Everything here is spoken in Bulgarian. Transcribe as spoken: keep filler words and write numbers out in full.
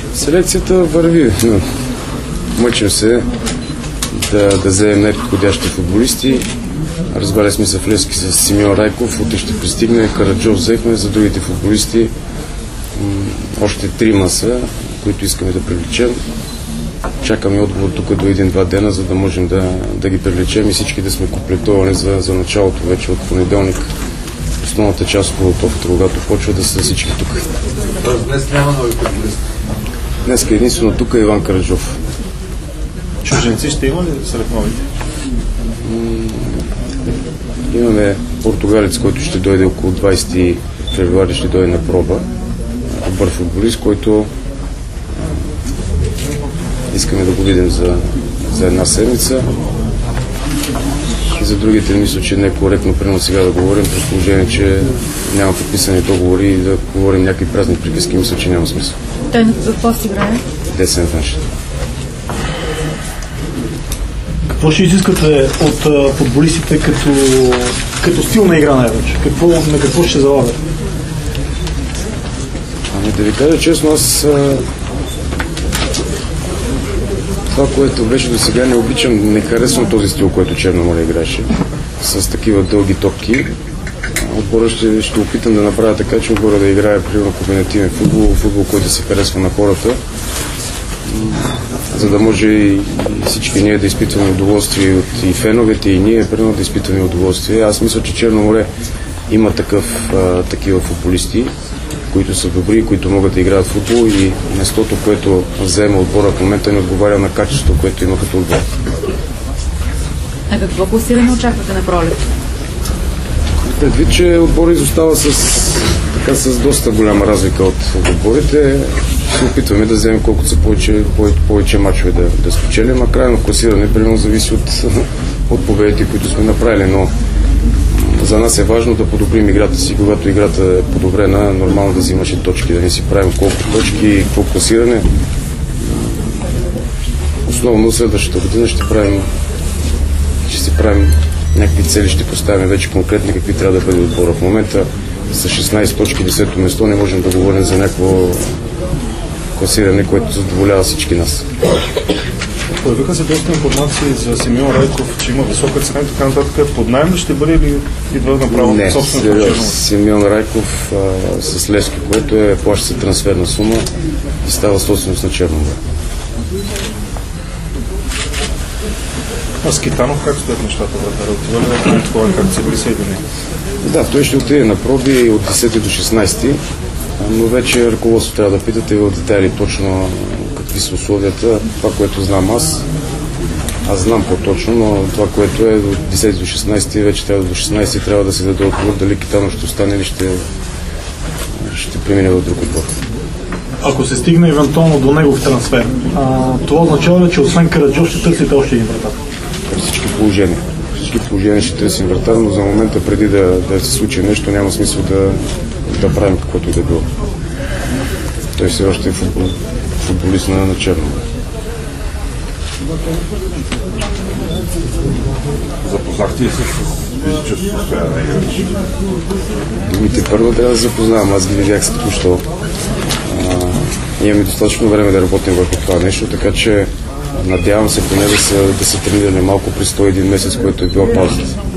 Селекцията върви. Мъчим се да, да вземем най-подходящи футболисти. Разбира сме се в Левски с Симеон Райков, утре ще пристигне, Караджов взехме, за другите футболисти още трима са, които искаме да привлечем. Чакаме отговор тук до един-два дена, за да можем да, да ги привлечем и всички да сме комплектовани за, за началото вече от понеделник. Основната част от подготовката, когато почва да са всички тук. Тоест днес няма нови футболисти? Днес единствено тук е Иван Караджов. Чужденци ще има ли сред новите? Имаме португалец, който ще дойде около двайсети февруари, ще дойде на проба. Добър футболист, който искаме да го видим за, за една седмица. И за другите мисля, че не е коректно примерно сега да говорим, при положение, че няма подписани договори и да говорим някакви празни приказки, мисля, че няма смисъл. Той на какво пост играе? Десен външен. Какво ще изискате от а, футболистите като, като стил на игра най-вече? Какво, на какво ще залагат? Ами да ви кажа честно, аз а... това, което беше до сега, не обичам, не харесвам този стил, който Черно море играше. С такива дълги топки. Отбора ще, ще опитам да направя така, че отбора да играе примерно комбинативен футбол, футбол, който се харесва на хората, за да може и всички ние да изпитваме удоволствие от и феновете, и ние примерно да изпитваме удоволствие. Аз мисля, че Черно море има такъв, а, такива футболисти, които са добри, които могат да играят футбол и местото, което взема отбора в момента, не отговаря на качеството, което има като отбор. А какво класиране очаквате на пролет? Предвид, че отбор изостава с, така, с доста голяма разлика от отборите, се опитваме да вземем колкото са повече, повече, повече мачове да, да спечелим, а крайно класиране примерно зависи от, от победите, които сме направили, но за нас е важно да подобрим играта си. Когато играта е подобрена, нормално да взимаш и точки, да не си правим колко точки, какво класиране. Основно следващата година ще правим, ще си правим някакви цели, ще поставим вече конкретни какви трябва да бъде отбора. В момента с шестнайсет точки, десето место не можем да говорим за някакво класиране, което задоволява всички нас. Появиха се доста информации за Симеон Райков, че има висока цена и така нататък. Под наем ли ще бъде или идва направо не, собствено Не, Симеон Райков а, с Левски, което е плаща се трансферна сума и става собственост на Черно море. А с Китанов как стоят нещата? Отива ли в това, как се присъедини? Да, той ще отиде на проби от десети до шестнайсети, но вече ръководството трябва да питате в детайли точно какви са условията. Това, което знам аз, аз знам по-точно, но това, което е от десети до шестнайсети, вече трябва до шестнайсети трябва да се даде отговор дали Китанов ще остане или ще, ще премине в друг отбор. Ако се стигне евентуално до негов трансфер, а, това означава ли, че освен Караджов ще търсите още един вратар? При всички положения. При всички положения ще търсим вратар, но за момента преди да, да се случи нещо, няма смисъл да, да правим каквото и да било. Той все още е футбол, футболист на, на Черно море. Запознахте ли се с физическото състояние на играчите? Думите първо трябва да се запознавам. Аз ги видях след току-що. Имаме достатъчно време да работим върху това нещо, така че надявам се поне да са, да са тренирали малко при сто и един месец, което е била паузата.